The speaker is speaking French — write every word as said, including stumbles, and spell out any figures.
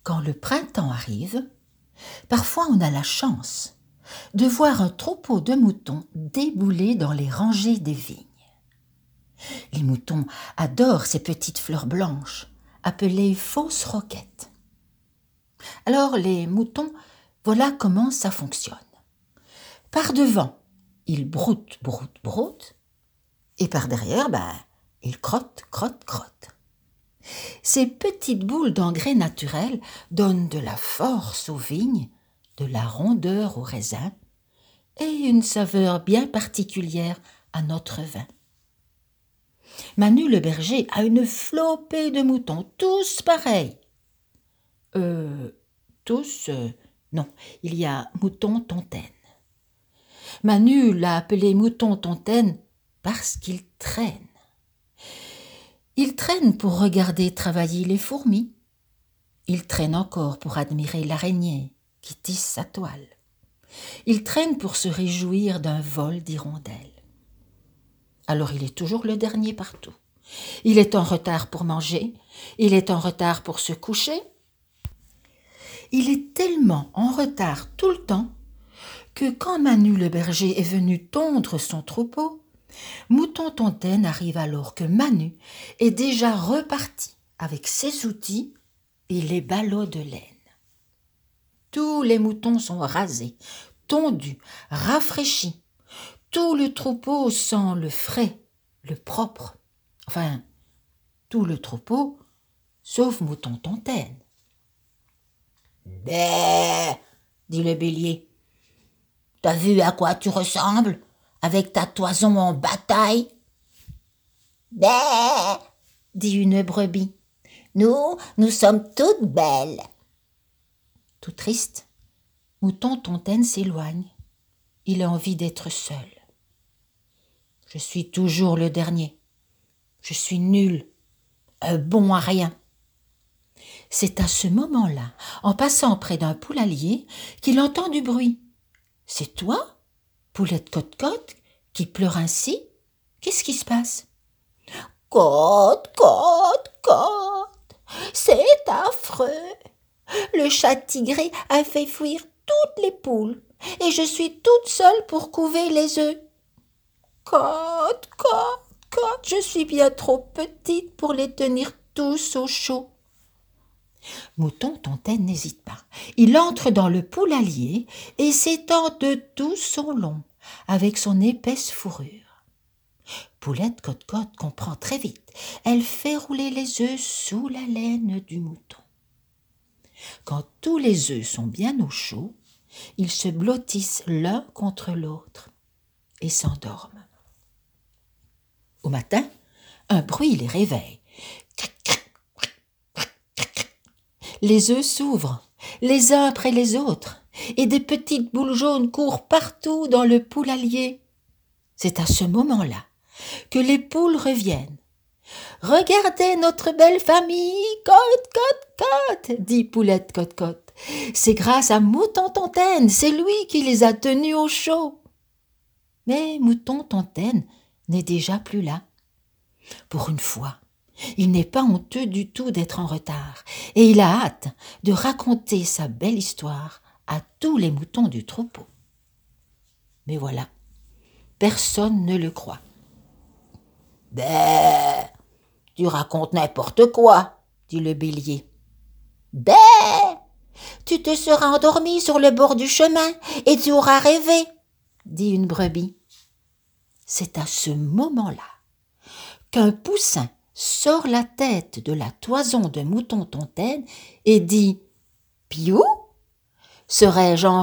Quand le printemps arrive, parfois on a la chance de voir un troupeau de moutons débouler dans les rangées des vignes. Les moutons adorent ces petites fleurs blanches, appelées fausses roquettes. Alors les moutons, voilà comment ça fonctionne. Par devant, ils broutent, broutent, broutent, et par derrière, ben, ils crottent, crottent, crottent. Ces petites boules d'engrais naturel donnent de la force aux vignes, de la rondeur aux raisins et une saveur bien particulière à notre vin. Manu le berger a une flopée de moutons, tous pareils. Euh, tous, euh, non, il y a mouton Tontaine. Manu l'a appelé mouton Tontaine parce qu'il traîne. Il traîne pour regarder travailler les fourmis. Il traîne encore pour admirer l'araignée qui tisse sa toile. Il traîne pour se réjouir d'un vol d'hirondelles. Alors il est toujours le dernier partout. Il est en retard pour manger, il est en retard pour se coucher. Il est tellement en retard tout le temps que quand Manu le berger est venu tondre son troupeau, Mouton Tontaine arrive alors que Manu est déjà reparti avec ses outils et les ballots de laine. Tous les moutons sont rasés, tondus, rafraîchis. Tout le troupeau sent le frais, le propre. Enfin, tout le troupeau, sauf Mouton Tontaine. « Bé !» dit le bélier. « T'as vu à quoi tu ressembles avec ta toison en bataille ?»« Bé !» dit une brebis. « Nous, nous sommes toutes belles. » Tout triste, Mouton Tontaine s'éloigne. Il a envie d'être seul. « Je suis toujours le dernier. Je suis nul, un bon à rien. » C'est à ce moment-là, en passant près d'un poulailler, qu'il entend du bruit. « C'est toi, Poulette Cote-Cote, qui pleure ainsi? Qu'est-ce qui se passe ?»« Cote, Cote, Cote, c'est affreux. Le chat tigré a fait fuir toutes les poules et je suis toute seule pour couver les œufs. Cote, Cote, Cote, je suis bien trop petite pour les tenir tous au chaud. » Mouton Tontaine n'hésite pas. Il entre dans le poulailler et s'étend de tout son long avec son épaisse fourrure. Poulette Cote-Cote comprend très vite. Elle fait rouler les œufs sous la laine du mouton. Quand tous les œufs sont bien au chaud, ils se blottissent l'un contre l'autre et s'endorment. Au matin, un bruit les réveille. Les œufs s'ouvrent, les uns après les autres, et des petites boules jaunes courent partout dans le poulailler. C'est à ce moment-là que les poules reviennent. « Regardez notre belle famille, Cote, Cote, Cote !» dit Poulette Cote-Cote. « C'est grâce à Mouton Tontaine, c'est lui qui les a tenus au chaud. » Mais Mouton Tontaine n'est déjà plus là. Pour une fois, il n'est pas honteux du tout d'être en retard et il a hâte de raconter sa belle histoire à tous les moutons du troupeau. Mais voilà, personne ne le croit. « Bé ! Tu racontes n'importe quoi, » dit le bélier. « Bé ! Tu te seras endormi sur le bord du chemin et tu auras rêvé, » dit une brebis. C'est à ce moment-là qu'un poussin sort la tête de la toison de Mouton Tontaine et dit « Piou, serais-je en retard ?»